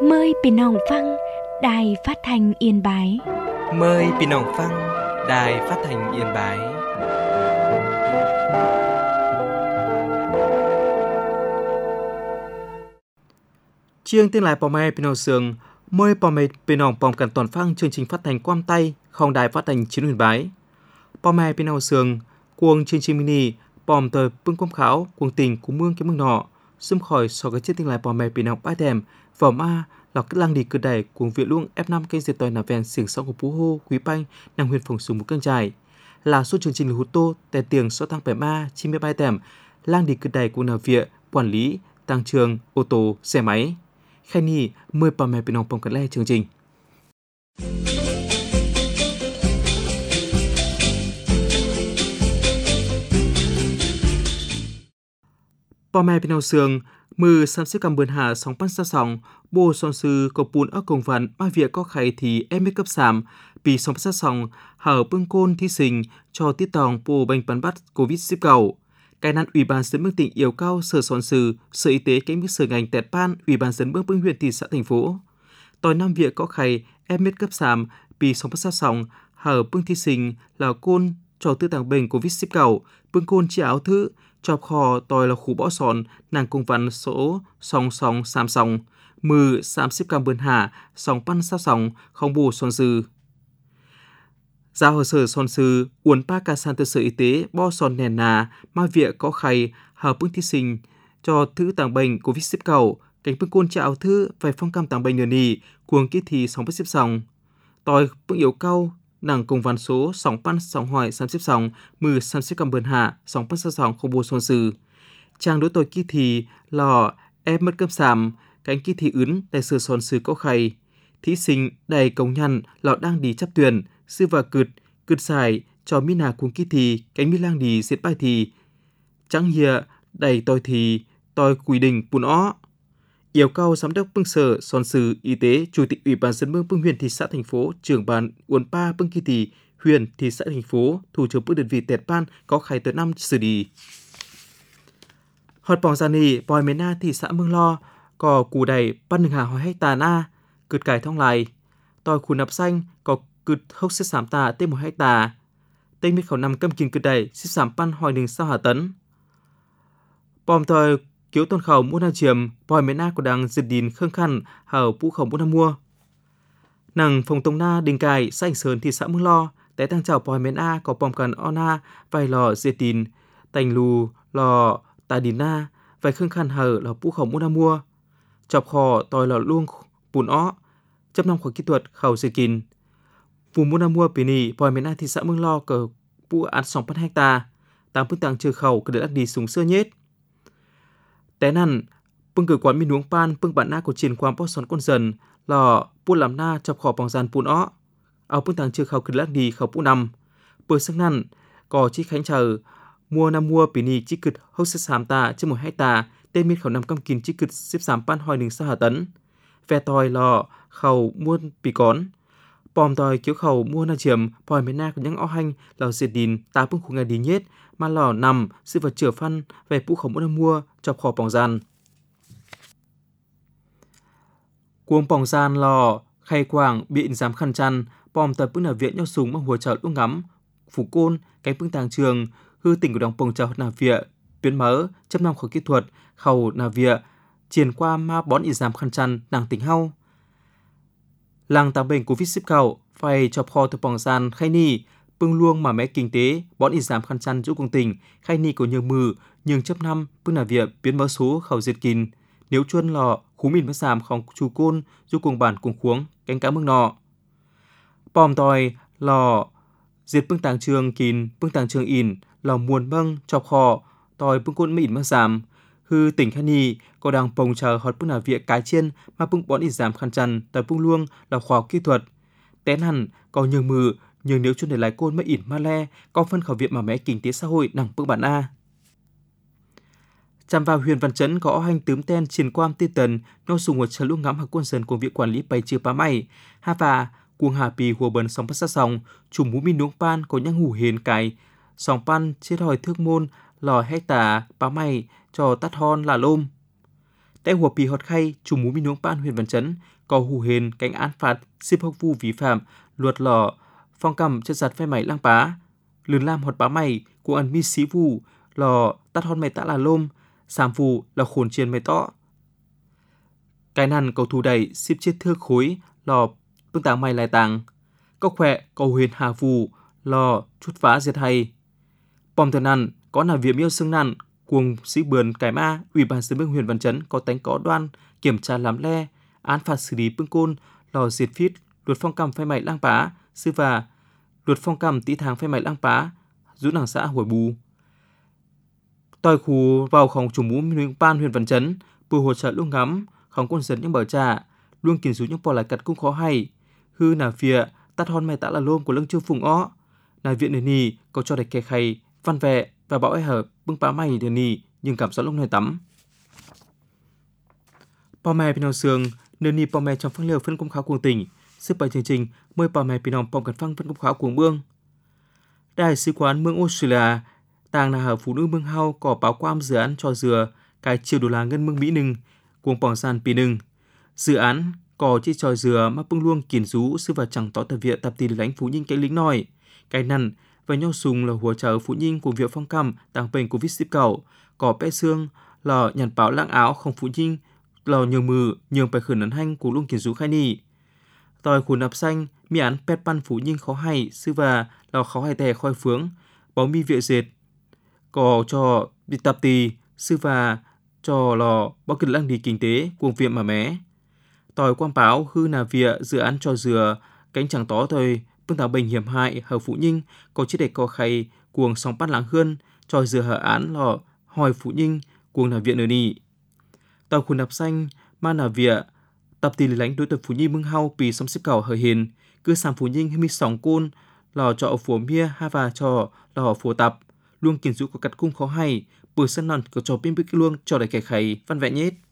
Mờiพี่น้องฟังđài phát thanh Yên Bái. Mời พี่น้องฟัง Đài Phát thanh Yên Bái. Chương tiếng lại Pò Mai พี่น้อง Sương mời Pò Mai พี่น้อง pom กันตอนฟังchương trình phát thanh Quam TayของĐài Phát thanh Chiến Huyền Bái. Pò Mai พี่น้อง Sương cuồng chương trình mini pom tờ bưng quam khảo cuồng tình của mương cái mương nọ xâm khỏi so cái chiếc tiếng lại Pò Mai พี่น้อง bái thèm vào ma lọc cái lang đi cứ đẩy cuồng viện luông F5 kênh diệt tòi nà ven xỉng sóng của Phú Hô Quý Banh năng huyền phòng súng một căng trải là số chương trình là hút tô tè tiền số tăng bẻ ma chim bài tèm lang đi cứ đẩy của nà viện quản lý tăng trường ô tô xe máy khai ni mời Pò Mai พี่น้อง pom กันแล่chương trình. Pò Mai พี่น้อง Sươngมือ30 กำเบือนหา2022โบซอนซือกปูนกงวันมาเวียก็ไขที่เอเมกับ3ปี2022หาปึ้งโกนที่สิงcho tiết tòng bộ bệnh bắn bắt COVID-19. Cáiนั้น Ủy ban dân Bương tỉnh yêu cầu Sở Son Sư, Sở Y tế cánh mức sở ngành tẹt ban, Ủy ban dân Bương huyện thị xã thành phố. Tòi năm việc có khay em cấp 3 ปี2022หาปึ้งที่สิงlà côn cho tư tàng bệnh COVID-19 ปึ้งโกนchỉ áo thứ chọp kho tòi là khu bỏ sòn nàng công văn số 2232 มือ30 กำเบือนหา2022ของbộ Son Sư. Giao hồ sơ Son Sư uốn pa ca san từ Sở Y tế bo son nền nà ma viện có khay hào bưng thí sinh cho thứ tàng bệnh COVID-19 cánh bưng côn chạo thứ vài phong cam tàng bệnh nửa nì cuồng ký thi 2012 tòi bưng yếu cao nàng công văn số 2232 มือ30 กำเบือนหา2022ของbộ Son Sư. Trang đối tội ký thi lò em mất cấp 3 cánh ký thi ứng tại Sở Son Sư có khay thí sinh đầy công nhận lọ đang đi chấp tuyển sư và cực giải cho mi nà cuồng ký thi cánh mi lang đi giết bài thi chẳng hìa đầy tòi thì tòi quy định bùn ó yêu cầu giám đốc bưng Sở Son Sư Y tế chủ tịch Ủy ban dân bưng huyện thị xã thành phố trưởng ban uốn pa bưng ký thi huyện thị xã thành phố thủ trưởng bưng đơn vị tẹt ban có khai tới năm xử lý hot bóng gia nì bòi mê na thị xã Mương Lo có củ đầy ban hนึ่งหาหอยให้ตาหน้าcực cải thông lại tòi khu nạp xanh có cực hốc xếp sám tà tên 1 hecta tên miết khẩu nằm câm kinh cực đầy xếp sám pan hòi 1 sao hả tấn bòm tòi kiếu tôn khẩu mua na chiềm bòi mê na của đằng giật đìn khương khăn hở vũ khẩu mua na mua nàng phòng tông na đình cài xã Ảnh Sơn thị xã Mương Lo té tăng chào bòi mê na có bòm cần o na vài lò giật đìn tành lù lò tà đìn na vài khương khăn hở lò vũ khẩu mua na mua chọc khò tòi lò luông bùn ó chấp năm khoa kỹ thuật khẩu dây kín vùng mua na mua bì nì bòi mê na thị xã Mương Lo cờ bu án 2 hecta 8 phương tàng trừ khẩu cứ được đi súng sơ nhết té nằn bưng cử quán mi nuống pan bưng bản na của triển quan bó son con dần lò bu làm na chọc khò bằng gian bùn ó áo phương tàng trừ khẩu cứ được đi khẩu bu nằm bờ sang nằn có chi khánh chờ mua na mua bì nì chi cực hốc xếp sám ta trên 1 hecta tên miết khẩu nằm cam kín chi cực xếp sám pan hòi 1 sao hả tấn ve tòi lò khẩu muôn bì cón bòm tòi kiếu khẩu mua na chiềm bòi mê na của những o hanh lò diệt đìn tá bưng khu ngày đi nhết mà lò nằm sư vật chửa phân về phụ khẩu mua na mua chọc khò bỏng gian cuồng bỏng gian lò khay quảng bị dám khăn chăn bòm tòi bưng nà viện nhau súng mà hùa chợ lúc ngắm phủ côn cánh bưng tàng trường hư tỉnh của đồng bồng chợ nà viện biến mỡ chấp năm khẩu kỹ thuật khẩu nà viện triển qua ma bón ỉ dám khăn chăn nàng tỉnh hau làng tàng bệnh COVID-19 phải chọc kho từ bỏng gian khai ni bưng luông mà mẹ kinh tế bón ỉ dám khăn chăn giúp công tỉnh khai ni của nhường mừ nhường chấp năm bưng nà viện biến mỡ số khẩu diệt kín nếu chuân lò khú mìn mất giảm khòng chú côn giúp cùng bản cùng khuống cánh cá mương nọ bòm tòi lò diệt bưng tàng trường kín bưng tàng trường ỉn lò muôn bâng chọc kho tòi bưng côn mìn mất giảm hư tỉnh khai ni có đang bồng chờ hot bưng nà viện cái chiên mà bưng bón ỉ dám khăn chăn tại bưng luông là khoa học kỹ thuật tén hẳn có nhường mừ nhường nếu chuân để lái côn mới ỉn ma le có phân khẩu viện mà mẹ kinh tế xã hội nặng bưng bản a chạm vào huyền Văn Chấn có hành tướm ten triển quan tiên tần nhau dùng một chờ lúc ngắm hàng quân dân của viện quản lý bày trừ bá mày ha và cuồng hà pì hùa bần sóng bắt sát sóng chủ mũ min nuống pan có nhang hủ hiền cài sóng pan chết hỏi thước môn lò hecta bá mày cho tắt hon là lôm tại hùa pì họt khay chủ mú mi nuông ban huyện Văn Chấn có hù hền cảnh án phạt xếp hốc vu vi phạm luật lò phong cầm chất giặt phai mày lang pá lươn lam họt bá mày của ăn mi xí vu lò tắt hòn mày tạ là lôm sàm vu là khổn chiên mày tõ cái nằn cầu thù đẩy xếp chết thưa khối lò bưng tàng mày lại tàng có khỏe cầu huyền hà vu lò chút phá diệt hay bom thần nằn có là việc miêu xương nằn cuồng sĩ bườn cải ma ủy ban dân huyện Văn Chấn có tánh có đoan kiểm tra làm le án phạt xử lý bưng côn lò diệt phít luật phong cầm phai mày lang pá sư và luật phong cầm tí tháng phai mày lang pá rút nàng xã hồi bù tòi khu vào phòng chủ mũ huyện ban huyện Văn Chấn bùi hỗ trợ luôn ngắm không quân dân những bờ trà luôn kiến rú những bỏ lại cật cung khó hay hư nà phía tắt hòn mày tạ là lôm của lưng chưa phùng ó nà viện nề nì có cho đạch kè khay văn vẹ và bảo ai hở bưng pá mày nề nì nhưng cảm giác lúc này tắm Pò mè Pinong Sương nề nì pò mè trong phăng liều phân công khảo cuồng tỉnh sức bài chương trình mời pò mè Pinong pom cần phăng phân công khảo cuồng bương đại sứ quán mương Australia tàng là hở phụ nữ mương hao có báo quam dự án cho dừa cái $1 triệu ngân mương Mỹ nừng cuồng pòng san pi nừng dự án có chi trò dừa mà bưng luông kiền rú sư và chẳng tỏ tập viện tập tì lãnh Phú Ninh cái lính nòi cái nằn và nhau sùng là hỗ trợ Phú Ninh cùng việc phong cam tàng bệnh Covid ship cầu có bé xương là nhàn báo lãng áo không Phú Ninh là nhường mừ nhường bài khởi nấn hanh của luông kiền rú khai nì tòi khuôn nạp xanh mi án pet pan Phú Ninh khó hay sư và là khó hay tè khoi phướng báo mi viện dệt có cho đi tập tì sư và cho lò bao kinh lăng đi kinh tế cuồng viện mà mé tòi quang báo hư nà vịa dự án cho dừa cánh chẳng tó thôi bưng tàu bệnh hiểm hại hở Phụ Ninh có chiếc đạch co khay cuồng sóng bắt láng hươn cho dừa hở án lò hỏi Phụ Ninh cuồng nà viện ở nì tòi khuôn nạp xanh ma nà vịa tập tì lánh đối tượng Phú Nhi mưng hao pì sóng xếp cầu hở hiền cứ sàm Phú Ninh mi sóng côn lò cho phổ mia ha và cho lò phổ tập luôn kiến dụ có cắt cung khó hay bữa sân nòn có cho pin bích luôn cho đại kẻ khay văn vẽ nhết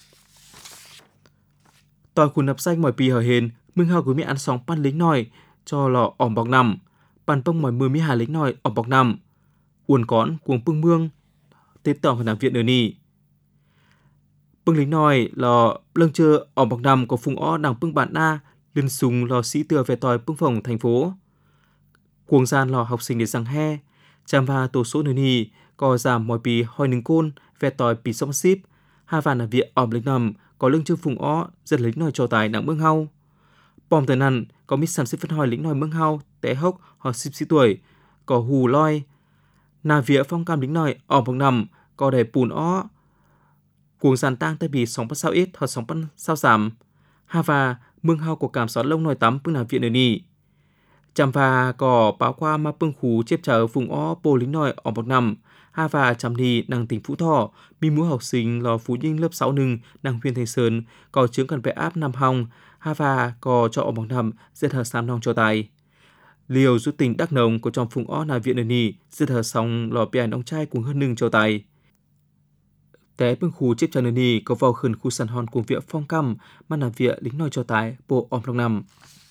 tòi khuôn nạp xanh mỏi pì hở hiền mưng hao của mi ăn sóng pan lính nòi cho lò ỏm bọc nằm pan bông mỏi mưa mi hà lính nòi ỏm bọc nằm uốn cón cuồng pưng mương tết tỏng ở nằm viện ở nì pưng lính nòi lò lưng chơ ỏm bọc nằm có phùng ó đằng pưng bạn na liên sùng lò sĩ từa về tòi pưng phòng thành phố cuồng gian lò học sinh để rằng he chăm va tổ số nơi nì có giảm mỏi pì hoi nừng côn về tòi pì sông ship hai vạn ở viện ỏm lính nằm có lưng chơ phùng ó giật lính nòi cho tài đặng mương hau bom tờ nằn có mít sản xếp phân hoi lính nòi mương hau té hốc hoặc xịp xí tuổi có hù loi nà vía phong cam lính nòi ỏm bọc nằm có đầy pùn ó cuồng giàn tang tay bì sóng bắt sao ít hoặc sóng bắt sao giảm ha và mương hao của cảm xót lông nòi tắm bưng nà viện ở nì chăm và có báo qua mà bưng khú chếp chờ vùng ó bồ lính nòi ỏm bọc nằm ha và chăm nì năng tỉnh Phú Thọ mi múa học sinh lò Phú Ninh lớp 6 nừng năng huyện Thanh Sơn có chướng cần vẽ áp nằm hòng ha và có cho ỏm bọc nằm giết hờ xám nong cho tài liều rút tỉnh Đắk Nông có trong vùng ó nà viện ở nì giết hờ xong lò bè ông trai cùng hơn nừng cho tài té bưng khú chếp chờ nơi nì có vào khẩn khu sàn hòn cùng viện phong cam mà nà viện lính nòi cho tài bộ ỏm bọc nằm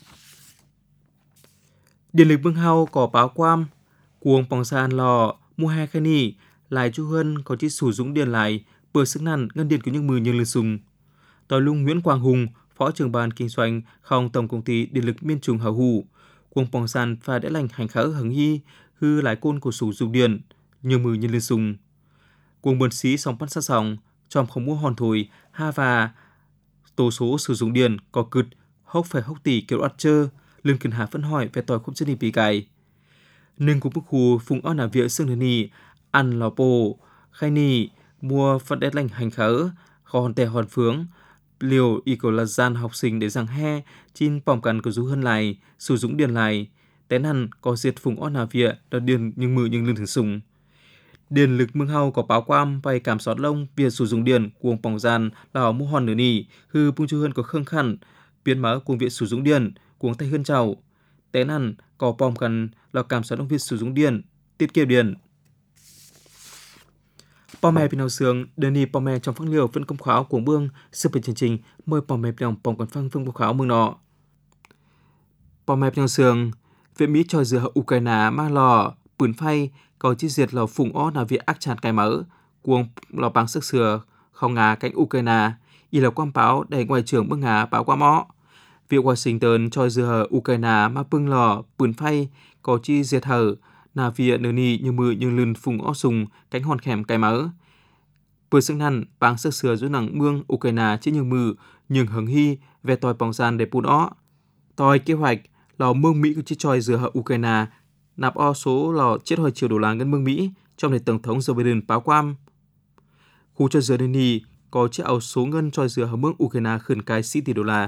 điện lực mương hao có báo quam cuồng pòng san lò mua hai khai nì lại chu hơn có chỉ sử dụng điện lại bờ sức nằn ngân điện của những mười nhân lực sùng tòa lung Nguyễn Quang Hùng phó trưởng ban kinh doanh không tổng công ty điện lực miền Trung hào hủ cuồng pòng san và đã lành hành khởi hứng hi hư lại côn của sử dụng điện nhiều mười nhân lực sùng cuồng bần xí sòng bắt sát sòng trong không mua hòn thổi ha và tổ số sử dụng điện có cực hốc phải hốc tỷ kiểu ắt chơ lương cần hạ phân hỏi về tòi khúc chân đi bị cài nâng của bức khu phùng ó nà viện xương nì ăn lò bồ khai nì mua phật đét lành hành khở hòn tè hòn phướng liều y cầu là gian học sinh để rằng he chin bỏng cằn của du hơn lại sử dụng điện lại té nằn có diệt phùng ó nà viện đợt điện nhưng mừ nhưng lương thường sùng điện lực mương hao có báo quam vay cảm xót lông việc sử dụng điện cuồng bỏng gian là mua hòn nửa nì hư bung chu hơn có khương khăn biến mở cuồng viện sử dụng điện cuồng tay hơn chào té nằn có bom cần là cảm xót trong việc sử dụng điện tiết kiệm điện pò mè Pinong Sương đề nghị pò mè trong phăng liều phân công khảo của bương sựเป็นchương trình mời pò mè Pinong pom còn phăng công khảo mương nọ pò mè Pinong Sương viện Mỹ cho dừa Ukraine ma lòปืนไฟcó chi diệt lò phùng ó là việc ác chặt cái mở cuồng lò bằng sức sừa không ngà cánh Ukraine, y là quang báo đầy ngoại trưởng bưng ngà báo qua mõ. Việc Washington cho dừa hờ Ukraine mà bưng lò, bươn phay, có chi diệt hờ, nà vịa nửa nì như mưa như lươn phùng ó sùng, cánh hòn khèm cái mỡ. Bữa sức năn, báng sức sửa rút nặng mương Ukraine chứ như mưa, nhưng hứng hy về tòi bóng gian để bùn ó. Tòi kế hoạch, lò mương Mỹ của chi tròi dừa hờ Ukraine, nạp o số lò chết hồi triệu đô la ngân mương Mỹ trong để Tổng thống Joe Biden báo quam. Khu cho dừa nì có chiếc áo số ngân tròi dừa hờ mương Ukraine khẩn cái sĩ tỷ đô la.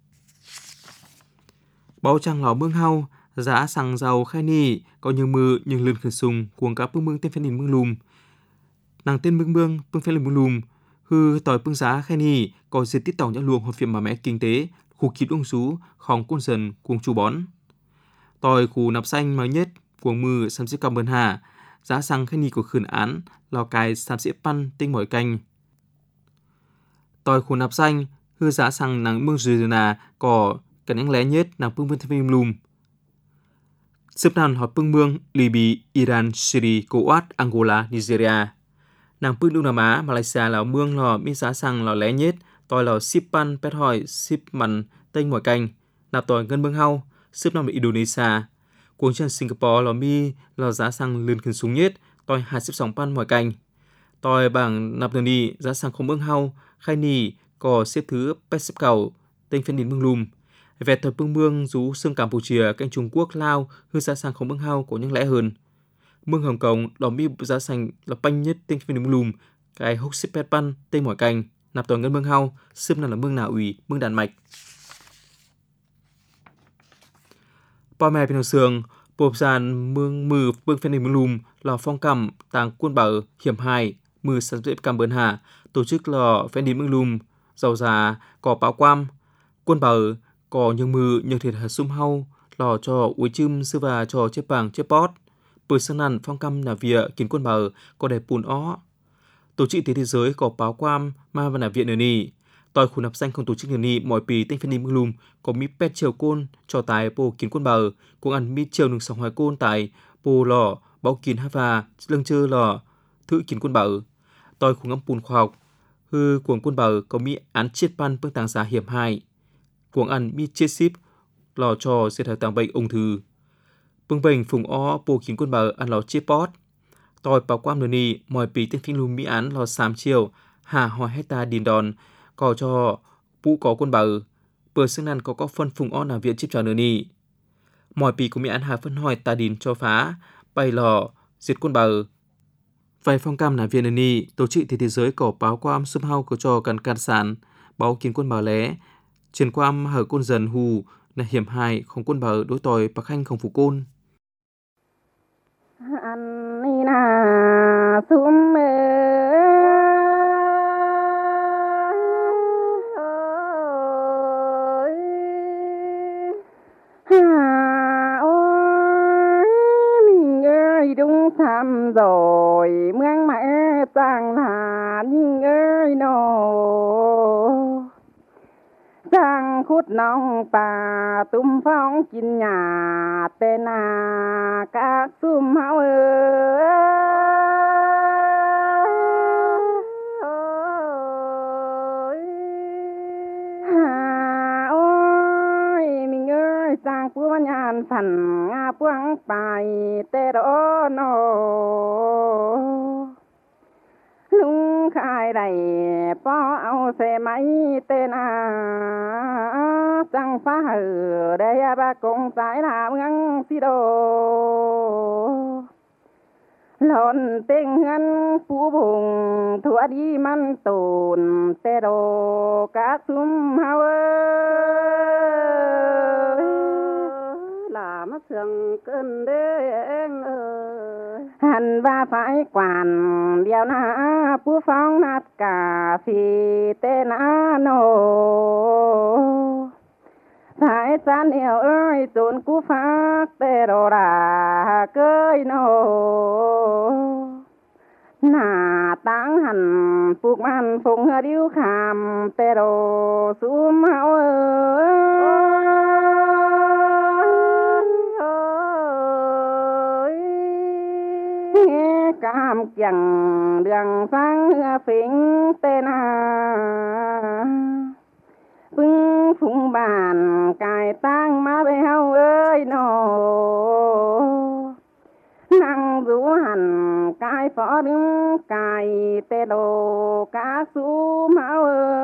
Báo trang lò mương hau, giá xăng dầu khai nì, có như mưa nhưng lươn khẩn sùng, cuồng cá bưng mương tên phép nìn mương lùm. Nàng tên mương phép nìn mương lùm, hư tỏi bưng giá khai nì, có diệt tít tỏng nhã luồng hợp phiệm mà mẹ kinh tế, khu kịp đông sú, khóng côn dần, cuồng chú bón. Tỏi khu nạp xanh mới nhất, cuồng mưa xăm xếp cảm ơn hà, giá xăng khai nì của khẩn án, lò cài xăm xếp pan tinh mỏi canh. Tỏi khu nạp xanh, hư giá xăng nàng mương dùi nà, có cần những lẽ nhất nàng bưng phim lùm. Xếp nàn hỏi bưng mương Libya, Iran, Syria, Kuwait, Angola, Nigeria. Nàng bưng Đông Nam Á, Malaysia là mương lò mi giá xăng lò lẽ nhất, tòi lò ship pan pet hỏi ship mặn tênh mỏi canh, nạp tòi ngân mương hau, xếp nằm là Indonesia. Cuồng chân Singapore lò mi lò giá xăng lươn khẩn súng nhất, tòi 2 xếp sóng pan mỏi canh. Tòi bảng nạp đường đi giá xăng không mương hau, khai nì có xếp thứ pet xếp cầu, tênh phên đến mương lùm. Về thời bưng mương rú xương Campuchia, canh Trung Quốc, Lao, hư giá xăng không mương hau có những lẽ hơn. Mương Hồng Kông, đỏ mi giá xăng là banh nhất tên phim mương lùm, cái hốc xếp pet pan, tên mỏi canh, nạp toàn ngân mương hau, xếp là mương nào ủy, mương đàn mạch. Bò mè bên sương, bộp giàn mương mừ mương phên mương lùm, lò phong cầm, tàng quân bờ, hiểm hài, mừ sản dễ cầm bơn hà, tổ chức lò phên mương lùm, dầu già, cỏ báo quam, quân bờ, có nhưng mưa nhưng thiệt hạt sum hau lò cho uối chim sư và cho chế bàng chế pot bữa sáng nàn phong căm nà vía kiến quân bờ có đẹp bùn ó tổ chức thế giới có báo quam ma và nà viện nửa nì tòi khu nạp xanh không tổ chức nửa nì mọi pì tinh phân mương lùm có mi pet chiều côn cho tài bồ kiến quân bờ cũng ăn mi chiều nương sòng hoài côn tại bồ lò báo kiến hava lưng chơ lò thử kiến quân bờ tòi khu ngắm bùn khoa học hư cuồng quân bờ có mi án chiết pan bưng tàng giá hiểm hại cuồng ăn mi chết ship lò cho sẽ thải tàng bệnh ung thư bưng bệnh phùng ó bồ kiến quân bờ ăn lò chết pot tòi bảo quam nửa nì mọi pí tên phim lùm mỹ án lò xám chiều hà hỏi hecta điền đòn có cho phụ có quân bờ bờ xương năn có phân phùng ó làm viện chip cho nửa nì mọi pí của mỹ án hà phân hỏi ta điền cho phá bay lò diệt quân bờ vài phong cam là viện nửa nì tổ chức thế giới có báo quam sum hau có cho cần can sản báo kiến quân bờ lé trên quam hở côn dần hù là hiểm hại không quân bờ đối tòi bạc khanh không phủ côn mình ơi đúng tham rồi mương mẹ tàng hà nhưng ơi nô sang khút nong bà tum phong chín nhà tên à các sum hao ơi mình ơi sang pua nhàn thần nga puang bài tê đó nô lung khai đầy po ao xe máy tên à chẳng phá hử đây ba cùng trái là ngang xí đồ lộn tình ngăn phú vùng thua đi man tồn tê đồ các sum hao là mất sương cơn đê anh ơi hẳn và phải quản điều na phú phong nát cà phê tên á nô thái san yêu ơi tốn cú phát tê đồ đà cơi nô nà táng hẳn phục man phùng hơ điếu khám tê đồ sum hao ơi nghe cảm chẳng đường sang phình tên vững phụng bàn cài tang má béo ơi nô năng rú hẳn cái phó đứng cài tê đồ cá sú máu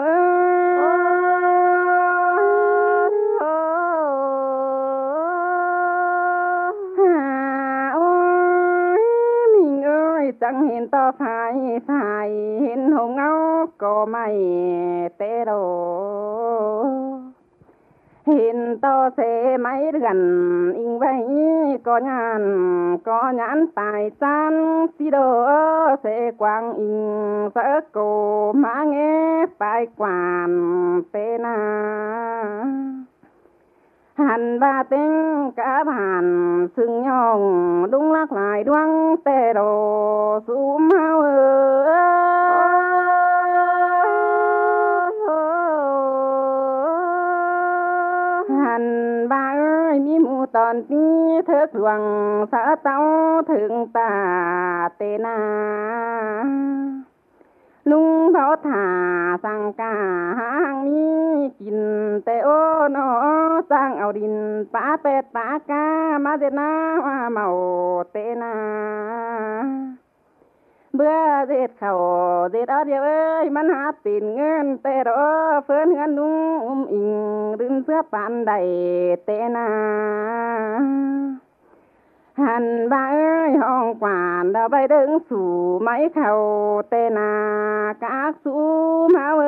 chẳng hiện to phải hiện hồng áo có mày tê đồ hiện to sẽ máy gần in vậy có nhãn tài san xí đồ sẽ quang in sợ cổ má nghe phải quản tê na hàn ba tiếng cả bàn sừng nhong đúng lắc lại đoan tê đồ sú máu hàn ba ơi mi mù tòn tí thước luồng xã tao thượng tà tê na lung bao thả sang cả hang mi kín tê ô nó sang ao đình phá pet phá ca má dệt na hoa màu tê na bữa dệt khẩu dệt ở điệp ơiมันหาtiềnเงิน tê đó phơnเงิน lungอิง đứng giữa bàn đầy tê na hàn ba ơi hong quản đã bay đứng sủ máy khẩu tê na các sú máu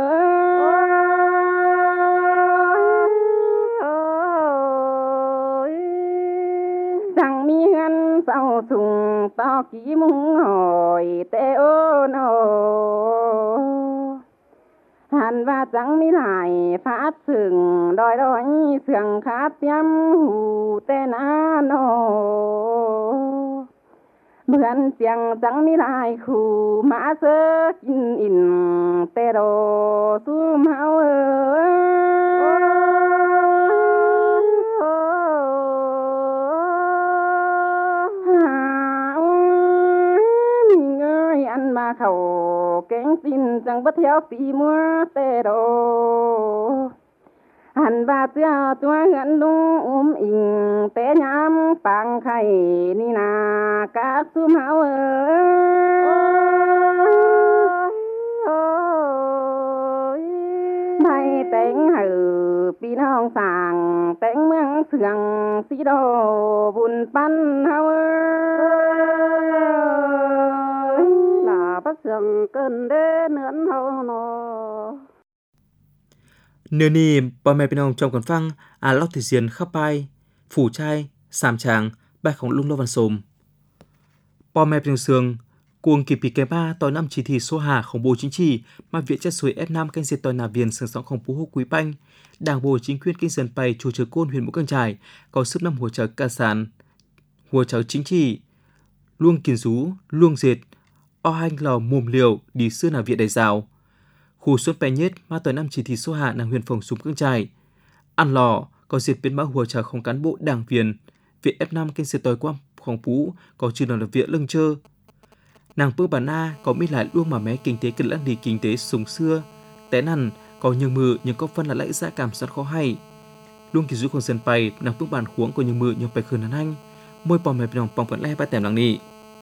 ơi rằng mi hân sau sùng to ký mung hồi tê ô nô hàn và chẳng mi lại phát sừng đòi sừng khát tiêm hù tê na nô bươn tiếng chẳng mi lại khu mã sơ in tê đồ su máu mình ơi ăn mà khẩu kén xin chẳng bất theo phí mua tê đồ hàn ba tia tua ngân lung in té nhám bằng khay ni na các su máu bay tén hừ pi nong sàng tén mương sương xí đồ bùn pan hao là bắt sương cơn đê nướng hao nô Nửa nì bà mẹ bên ông trong còn phăng lóc thị diền khắp bài phủ trai sàm tràng bài khổng lung lô văn sồm bà mẹ bên sương cuồng kịp cái ba tỏi năm chỉ thị số hà khổng bố chính trị mà viện chất suối F5 canh diệt tỏi nà viền sương sóng khổng phú hô quý banh đảng bộ chính quyền kinh dân bày chủ trừ côn huyện Mũ Căng Chải có sức năm hỗ trợ ca sản hỗ trợ chính trị luông kiền rú luông dệt o hành lò mồm liều đi xưa nà viện đại rào khu xuân bè nhất mà tỏi năm chỉ thị số hạ nàng huyện phòng súng Căng Chải ăn lò có diệt biến mã hùa trả không cán bộ đảng viên viện F5 kênh diệt tỏi quang khổng phú có chữ nào là viện lưng chơ nàng bữa bản a có mít lại luôn mà mé kinh tế cần lãng đi kinh tế súng xưa té nằn có nhường mự nhưng có phân là lãnh giá cảm giác khó hay luôn kỳ dụ con dân bay nàng bữa bản khuống có nhường mự nhưng phải khởi nắn anh môi bò mẹp lòng bỏng vẫn le ba tèm làng nị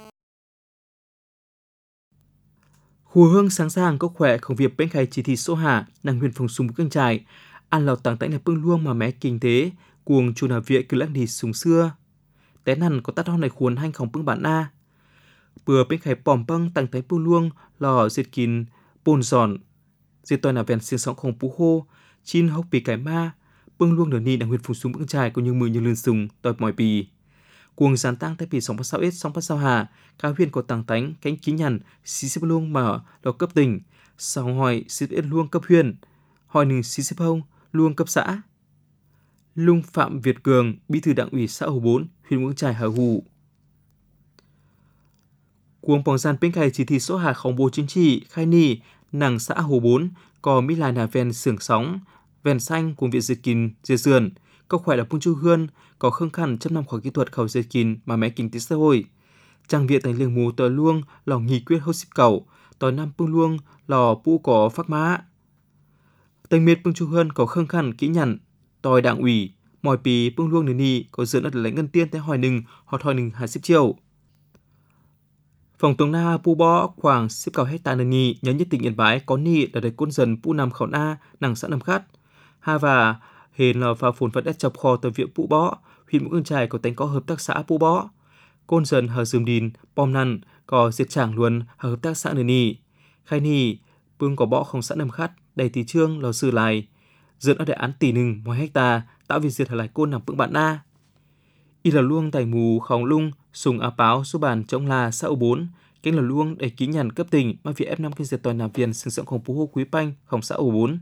Hồ hương sáng sàng có khỏe không việc bên khai chỉ thị số hạ nàng huyện phòng súng Căng Chải ăn lào tàng tãnh là bưng luông mà mé kinh tế cuồng chu nào viện cứ lãng đi súng xưa té nằn có tát ho này khuôn hanh không bưng bản a bừa bên khai bỏm băng tàng tãnh bưng luông lò diệt kín bồn giòn diệt tỏi là vẹn xiên sóng không phú hô chin hốc bì cái ma bưng luông nở ni nàng huyện phòng súng Căng Chải có những mười như lươn sùng tỏi mỏi bì cuồng giàn tăng tại vì sóng phát sao ít sóng phát sao hà cao huyền có tàng tánh cánh kính nhằn xí xếp luông mở lò cấp tỉnh sau hỏi xí ít luông cấp huyền hỏi nừng xí xếp hông luông cấp xã Lung Phạm Việt Cường bí thư đảng ủy xã Hồ 4 huyện Mũ Căng Chải Hà Hù cuồng bỏng giàn bên khai chỉ thị số hà khổng bố chính trị khai ni nàng xã Hồ 4 có mỹ lại là ven xưởng sóng ven xanh cùng viện diệt kín diệt sườn có khỏe là Pung Chu Hươn có khương khăn trăm năm khỏi kỹ thuật khẩu diệt kín mà mẹ kinh tế xã hội trang viện thành liêng mù tỏi luông lò nghỉ quyết hô xíp cầu tỏi nam pưng luông lò pu có phác má tây miệt pưng chu hơn có khăng khăn kỹ nhằn tỏi đảng ủy mỏi pì pưng luông nì có dưỡng ở lấy ngân tiên tới hỏi nừng hoặc hỏi nừng 20 triệu. Phòng tường na pu bó khoảng 10 cầu hecta nì nhớ nhất tỉnh Yên Bái có nì là đầy côn dần pu nằm khẩu na nàng xã nằm khát ha và hền là pha phồn vật đất chọc kho từ viện pu bó huyện Mù Căng Chải có tính có hợp tác xã pu bó côn dần hờ dùm đìn bom năn có diệt trảng luôn hờ hợp tác xã nì khai nì pưng có bó không xã nằm khát đầy tỷ trương lò sư lại dẫn ở đại án tỷ nừng mỗi hecta tạo việc diệt hở lại côn nằm pưng bạn na y là luông tài mù khòng lung sùng á báo số bàn chống là xã 4 kênh là luông đầy ký nhằn cấp tỉnh mà vì F5 kinh diệt toàn nằm viên sừng sững không phú hô quý panh không xã 4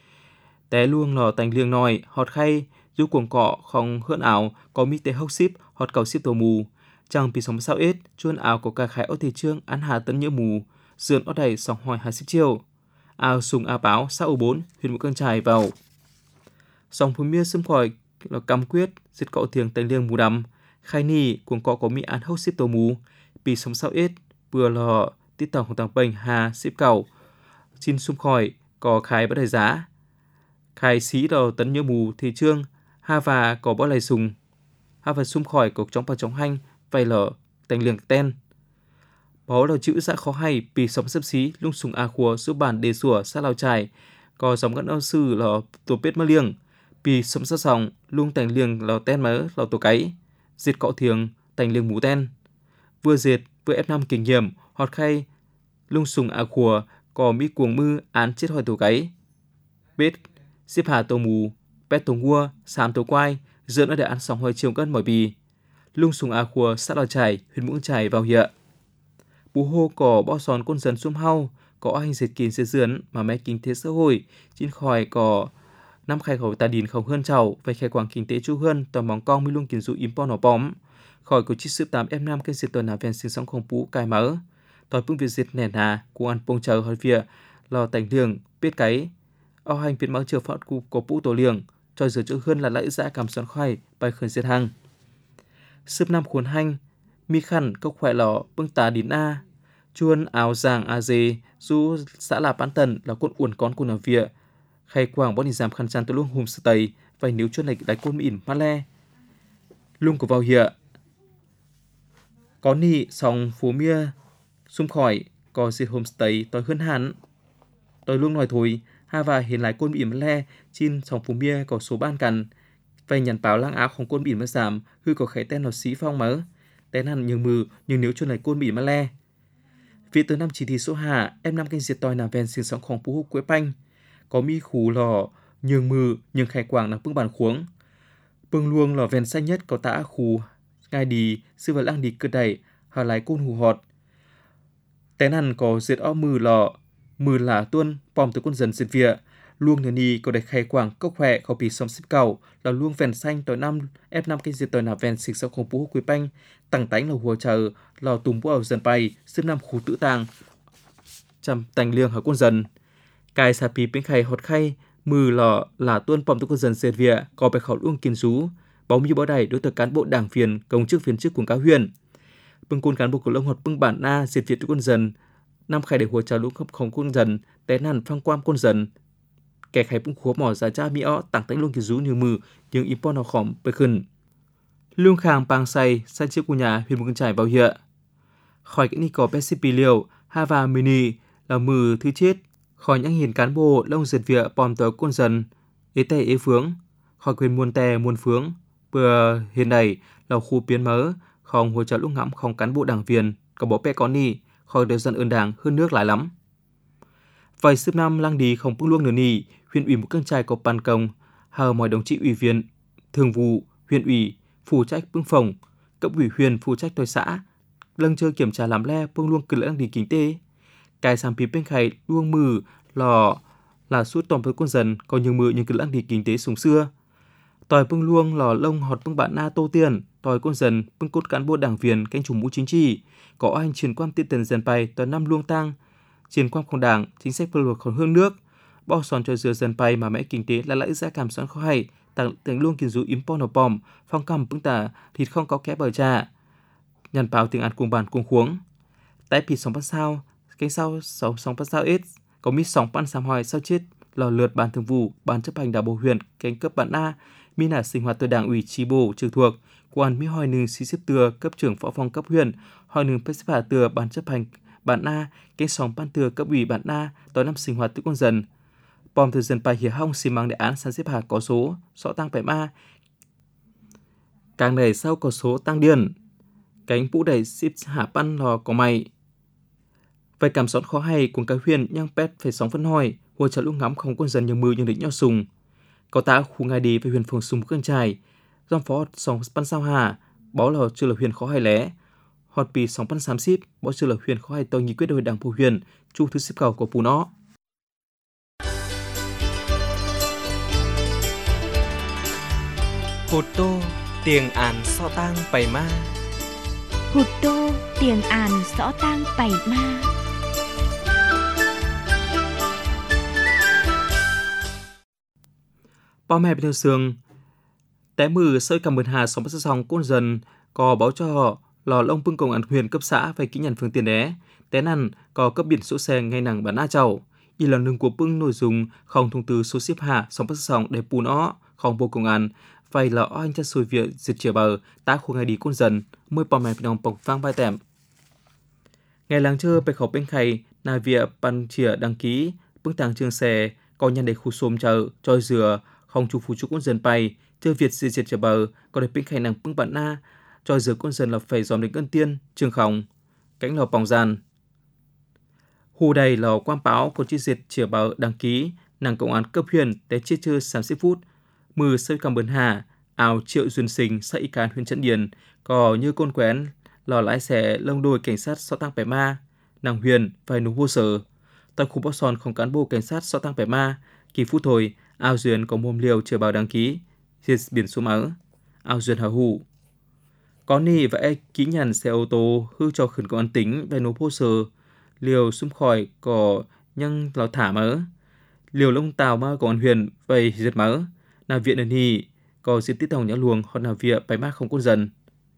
té luông lò tành liêng nòi họt khay du cuồng cọ không hươn ảo có mi tế hốc ship họt cầu ship tổ mù chẳng vì sống sao ít chuôn ảo của cả khái ở thị trương án hà tấn nhỡ mù dườn ở đầy sòng hỏi 20 triệu ảo sùng á báo xã 4 huyện Mù Căng Chải vào sòng phú miên xâm khỏi là cam quyết diệt cọ thiềng tành liêng mù đầm khai nì cuồng cọ có mi án hốc ship tổ mù vì sống sao ít vừa lò tít tàuของต่างbệnh hà ship cầu xin xung khỏi có khái bất đại giá khai xí đầu tấn nhớ mù thị trương ha và có bó lầy sùng ha và xung khỏi cục chống vào chống hanh vay lở tành liêng ten bó là chữ xã khó hay vì sống sấp xí lung sùng a khua số bản đề sủa xã Lào Trải có giống gắn ao sư là tổ biết mơ liêng vì sống sát sòng lung tành liêng lò ten mớ lò tổ cái diệt cọ thiềng tành liêng mù ten vừa diệt vừa F5 kinh nghiệm họt khay lung sùng a khua có mi cuồng mư án chết hỏi tổ cái biết xếp hà tổ mù pet tổ ngua sám tổ quai dưỡng ở đại án sòng hơi chiều cân mỏi bì lung sùng a khua xã Lào Trải huyện Mù Căng Chải vào hiện bù hô có bao sòn côn dần xung hau có anh diệt kín sẽ dướn mà mẹ kinh tế xã hội chín khỏi có năm khai khẩu tà đìn không hơn chầu về khai quảng kinh tế chu hơn toàn mong cong mi luôn kiến dụ im po nọ bóm khỏi của chiếc sướp 8 F5 kênh diệt tuần nào ven sinh sống không bú cài mỡ tỏi phương việt diệt nền hà cu ăn pông chờ hơi phía lò tành liêng biết cái ao hành việt mỡ chờ phật cu có bú tổ liêng cho giờ chỗ hơn là lãi giá cảm xoắn khoai bài khởi diệt hàng sướp năm khuôn hành mi khăn cốc khỏe lò bưng tà đìn a chuôn áo giàng a dê du xã là bán tần là côn uẩn con côn ở vía khai quảng bọn đi giảm khăn chăn tôi luôn hùm sờ tây và nếu chuôn này đáy côn mịn mát le lung của vào hiện có nị sòng phú mía xung khỏi có diệt homestay tôi hơn hẳn tôi luôn nói thôi ha và hiện lại côn biển le chin sòng phú mía có số ban cằn vay nhằn báo lang áo không côn biển mất giảm hư có khái tên là xí phong mớ tên hẳn nhường mừ nhưng nếu chuôn này côn biển mất le vì từ năm chỉ thị số hạ em năm kênh diệt tỏi nằm ven sinh sốngของphú húc quế panh có mi khủ lò nhường mừ nhường khai quảng là bưng bàn khuống bưng luông lò ven xanh nhất có tã khủ ngay đi sư vật lang đi cơ đẩy hà lái côn hù họt té nằn có diệt o mừ là tuôn pom từ con dần diệt vía luông nè ni có đầy khai quảng cốc khỏe có bị xóm xếp cầu là luông ven xanh tỏi năm F5 kênh diệt tỏi nằm ven sinh sốngของphú húc quế panh tặng tánh là hùa chờ lò tùm bố ở dần bay xếp năm khu tự tàng chăm tành liêng ở con dần cài xà pì bên khay hột khay mừ lò là tuôn pom từ con dần diệt vía có bài khẩu luông kiến rú bóng như bó đầy đối tượng cán bộ đảng viên công chức viên chức của cáo huyền bưng côn cán bộ của lông hột bưng bản na diệt việt con dần năm khai để hùa trào lũ khắp không con dần té nằn phăng quam con dần kẻ khai bưng khúa mỏ giá cha mi ó tặng tánh luông kiến rú như mừ nhưng im po nào khỏm bơi khẩn luông khang pang say san chiếc của nhà huyện Mù Căng Chải vào hiện khỏi cái ni có Pesipi liều Hava mini là mừ thứ chết khỏi những hiền cán bộ lông diệt vía pom tới con dần ế tè ế phướng khỏi quyền muôn tè muôn phướng vừa hiện này là khu biến mớ không hỗ trợ lúc ngắm không cán bộ đảng viên có bỏ pe có ni khỏi đều dân ơn đảng hơn nước lại lắm vậy sớm năm lang đi không bưng luông nửa nì huyện ủy Mù Căng Chải có ban công hờ mọi đồng chí ủy viên thường vụ huyện ủy phụ trách bưng phòng cấp ủy huyện phụ trách tòa xã lâng chơi kiểm tra làm le bưng luông cực lang đi kinh tế cài sàm pí bên khay luông mừ lò là suốt tòm với con dần có nhiều mừ nhưng cực lang đi kinh tế sùng xưa tỏi bưng luông lò lông họt bưng bạn na tô tiền tỏi con dần bưng cốt cán bộ đảng viên canh chủ mũ chính trị có anh truyền quan tiên tiền dần bay tỏi năm luông tang truyền quan không đảng chính sách pháp luật còn hương nước bao sòn cho dừa dần bay mà mẹ kinh tế là lãi giá cảm xoắn khó hay tặng luông kiến dụ im po nọ pom phong cầm bưng tả thịt không có kẽ bờ trà nhằn báo tiếng An cùng bản cùng khuống. Tại bị sóng bắt sao, cánh sau sóng bắt sao ít, có mít sóng ban sám hỏi sau chết, lò lượt ban thường vụ, ban chấp hành đảng bộ huyện, cánh cấp bản A, mi là sinh hoạt từ đảng ủy chi bộ trực thuộc, quan mi hỏi nương xí xếp từa cấp trưởng phó phòng cấp huyện, hỏi nương phép xếp hạ từa ban chấp hành bản A, cánh sóng ban từa cấp ủy bản A, tối năm sinh hoạt từ con dần. Bom từ dần bài hiểu hong xì mang đề án sản xếp hạ có số, sọ tăng 7 ma. Càng này sau có số tăng điền, cánh vũ đầy xếp hạ pan lò có mày. Vậy cảm xót khó hay cùng các huyền nhang pet phải sóng phân hỏi, hồi trả lúc ngắm không con dần nhiều mưa nhưng định nhau sùng. Có ta khu ngay đi với huyền phường sùng cơn trài, dòng phó sóng pan sao hà, báo là chưa là huyền khó hay lẽ. Họt bì sóng pan xám xíp, báo chưa là huyền khó hay tôi nghĩ quyết đôi đảng phù huyền, chu thứ xếp cầu của phù nó. Hụt tô, tiền án so tang bày ma. Hụt tô, tiền àn rõ tang 7 ma. Bao mẹ bên sương, té mừ sơi cầm mượn hà sóng bắt song côn dần, có báo cho họ lò lông bưng công an huyền cấp xã phải ký nhận phương tiền đé, té nằn có cấp biển số xe ngay nàng bản A chầu, y là nương của bưng nội dung không thông tư số xếp hạ sóng bắt song để bù nó không bộ công an. Vậy là anh cha xui việc diệt chìa bờ ta khu ngày đi côn dần mới bao mẹ bên bọc vang vai tèm. Ngày làng chơi bạch khẩu bên khay là việc ban chìa đăng ký bưng tàng trường xe có nhân để khu xôm chợ trôi dừa không chủ phụ chủ côn dần bay chơi việc diệt chìa bờ có để bên khay nàng bưng bạn na trôi dừa côn dần là phải dòm đến cân tiên trường khổng cánh lò bóng gian. Hồ đầy lò quang báo có chi diệt chìa bờ đăng ký nàng công an cấp huyện để chia chơi 30 phút. Mưa sơi cầm bấn hà, ảo Triệu Duyên Sinh xã Y Cán huyện Trấn Điền, có như côn quén, lò lái xe lông đôi cảnh sát so tăng 7 ma, nàng huyền phải nung vô sở. Tại khu bó son không cán bộ cảnh sát so tăng 7 ma, kỳ phút thôi, ao duyên có mồm liều chờ báo đăng ký, diệt biển số máu, ao duyên hào hủ. Có nì và ký nhận xe ô tô hư cho khẩn công an tính về nộp hồ sơ, liều xung khỏi có nhân lò thả mỡ, liều lông tàu mà công an huyền về diệt mỡ. Nà viện ẩn hì, có diện tích tổng nhã luồng hoặc nà viện bài mát không côn dần.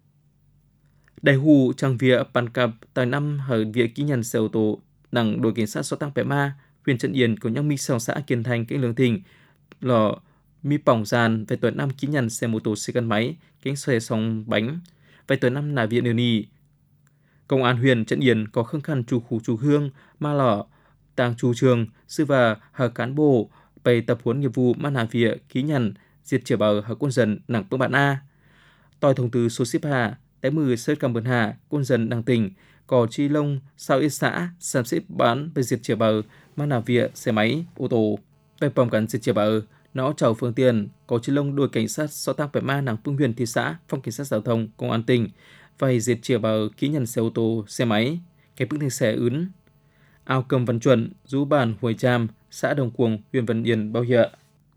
Đại hù chẳng viện bàn cặp tại năm hở viện ký nhận xe ô tô nặng đội cảnh sát so tăng bài ma, huyện Trấn Yên của nhang mi sòng xã Kiên Thành kênh Lương Thịnh, lò mi bỏng giàn về tuần năm ký nhận xe mô tô xe gắn máy, cánh xe song bánh, về tuần năm nà viện ẩn hì. Công an huyện Trấn Yên có khương khăn chủ khu chủ hương, ma lọ, tàng chủ trường, sư và hở cán bộ, bày tập huấn nghiệp vụ mà nà việc ký nhận diệt chìa bờ hở côn dần nặng bưng bạn A. Tòi thông tư số xếp hạ, té mừ sơi cầm bần hạ, côn dần đăng tỉnh, có chi lông, sao ít xã, sản xếp bán về diệt chìa bờ mà nà việc xe máy, ô tô. Về bỏng gắn diệt chìa bờ, nó chào phương tiền, có chi lông đuổi cảnh sát so tăng 7 ma nặng bưng huyền thị xã, phòng cảnh sát giao thông, công an tỉnh, vay diệt chìa bờ ký nhận xe ô tô, xe máy, cái bưng thành xe ướn. Ao cầm văn chuẩn, rú bản Huồi Tràm, xã Đồng Cuồng, huyện Văn Yên, Bao Hiệu.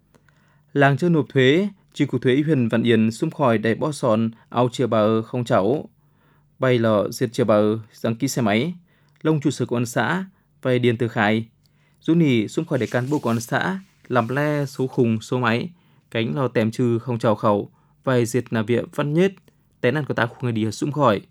Làng chưa nộp thuế, chi cục thuế huyện Văn Yên xung khỏi đầy bó sòn, ao chìa bờ không cháu. Bay lò diệt chìa bờ, đăng ký xe máy, lông trụ sở công an xã, vay điền từ khải. Rú nỉ xung khỏi để cán bộ công an xã, làm le số khung, số máy, cánh lò tèm trừ không cháu khẩu, vay diệt nà viện văn nhất, té nàn của ta khu người đi xung khỏi.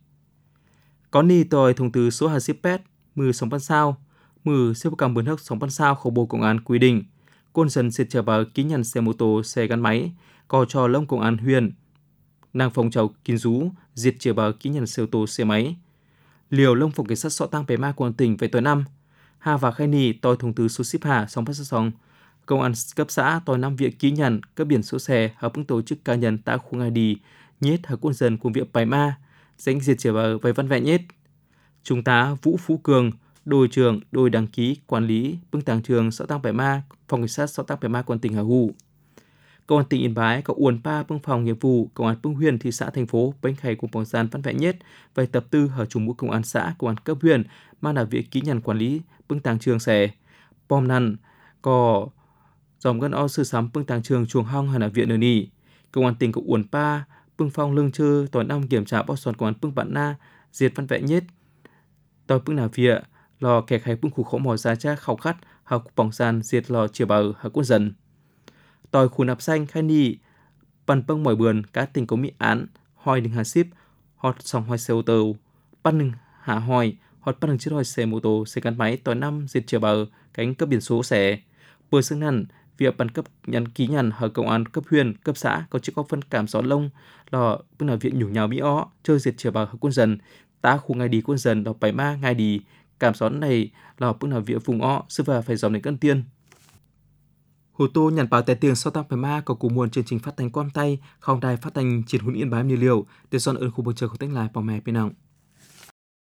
Có nì tòi thông tư số 20 mừ sóng ban sao, mừ xếp cầm bướn hốc sóng ban sao khẩu bộ công an quy định, côn dần diệt chìa bờ ký nhận xe mô tô, xe gắn máy, có cho lông công an huyện, nàng phòng cháu kín rú, diệt chìa bờ ký nhận xe ô tô, xe máy. Liều lông phòng cảnh sát sọ tăng 7 ma công an tỉnh về tuần năm, hà và khai nì tòi thông tư số xếp hạ sóng phát sóng, công an cấp xã tòi 5 viện ký nhận cấp biển số xe hợp ứng tổ chức cá nhân tại khu ngay đi, nhết hợp côn dần cùng viện 7 ma, danh diệt chìa bờ về văn vẹn nhết. Trung tá Vũ Phú Cường, đội trưởng đội đăng ký quản lý bưng tàng trường xã Tăng Bảy Ma, phòng cảnh sát xã Tăng Bảy Ma công an tỉnh Hà Hù. Công an tỉnh Yên Bái có uốn pa bưng phòng nghiệp vụ công an bưng huyện thị xã thành phố bến khai cùng phòng gian văn vẹn nhất về tập tư ở trung mũi công an xã công an cấp huyện mà là việc ký nhận quản lý bưng tàng trường xe bom năn có dòng gân o sư sắm bưng tàng trường chuồng hong hay là viện nơi nỉ. Công an tỉnh có uốn pa bưng phong lương chơ toàn năm kiểm tra bó sòn công an bưng bạn na diệt văn vẹn nhất tòi bưng nào viện lò kẹt hay bưng khu khổ mò ra cha khảo khát học bỏng gian diệt lò chìa bờ học quân dần tòi khu nạp xanh khai nì bàn bưng mỏi bườn cá tình có mỹ án hoi đình hà ship hot song hoi xe ô tô bắt nâng hạ hoi hot bắt nâng chiếc hoi xe mô tô xe gắn máy tỏi năm diệt chiều bờ cánh cấp biển số xe bờ xương năn việc bàn cấp nhắn ký nhằn ở công an cấp huyện cấp xã có chiếc có phân cảm gió lông là bên là viện nhủ nhào mỹ ó chơi diệt chiều bờ quân dần ta khu ngày đi quân dần đọc bài ma ngày đi cảm gió này là bên là viện vùng ó sư và phải dòm đến cân tiên Hồ Tô nhận báo tè tiền sau tăng phải ma có cùng nguồn chương trình phát thanh quan tay không đài phát thanh triển huấn yên bái như liều để dọn ơn khu bầu trời của tách lại vào mẹ bên nào